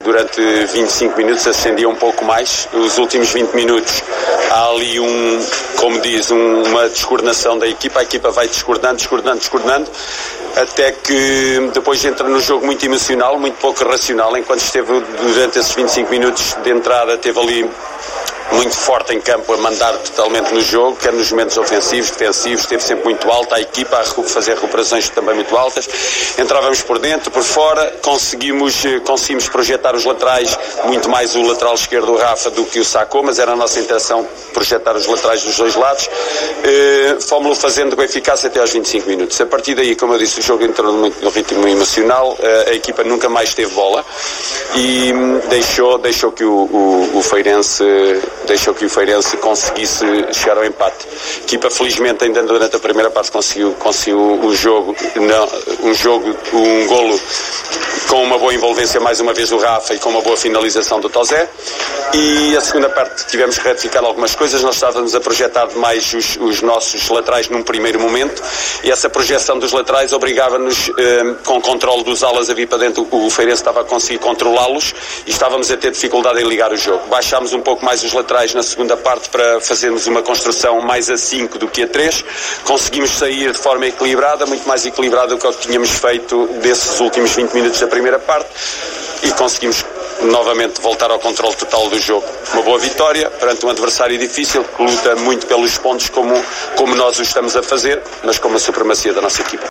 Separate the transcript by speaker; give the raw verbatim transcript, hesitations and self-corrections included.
Speaker 1: durante vinte e cinco minutos ascendia um pouco mais. Os últimos vinte minutos há ali um, como diz, um, uma descoordenação da equipa. A equipa vai descoordenando, descoordenando, descoordenando, até que depois entra no jogo muito emocional, muito pouco racional, enquanto esteve durante esses vinte e cinco minutos de entrada, teve ali muito forte em campo, a mandar totalmente no jogo, quer nos momentos ofensivos, defensivos, esteve sempre muito alta, a equipa a fazer recuperações também muito altas. Entrávamos por dentro, por fora, conseguimos, conseguimos projetar os laterais, muito mais o lateral esquerdo, o Rafa, do que o Sacou, mas era a nossa intenção projetar os laterais dos dois lados. Uh, fomos-lo fazendo com eficácia até aos vinte e cinco minutos. A partir daí, como eu disse, o jogo entrou muito no ritmo emocional, uh, a equipa nunca mais teve bola e um, deixou, deixou que o, o, o Feirense deixou que o Feirense conseguisse chegar ao empate. A equipa, felizmente, ainda durante a primeira parte conseguiu, conseguiu o jogo, não, um jogo, um golo com uma boa envolvência mais uma vez do Rafa e com uma boa finalização do Tozé. E a segunda parte tivemos que retificar algumas coisas. Nós estávamos a projetar demais os, os nossos laterais num primeiro momento e essa projeção dos laterais obrigava-nos, eh, com o controle dos alas a vir para dentro, o Feirense estava a conseguir controlá-los e estávamos a ter dificuldade em ligar o jogo. Baixámos um pouco mais os laterais na segunda parte para fazermos uma construção mais a cinco do que a três. Conseguimos sair de forma equilibrada, muito mais equilibrada do que o que tínhamos feito desses últimos vinte minutos da primeira parte e conseguimos novamente voltar ao controle total do jogo. Uma boa vitória perante um adversário difícil que luta muito pelos pontos como, como nós o estamos a fazer, mas com a supremacia da nossa equipa.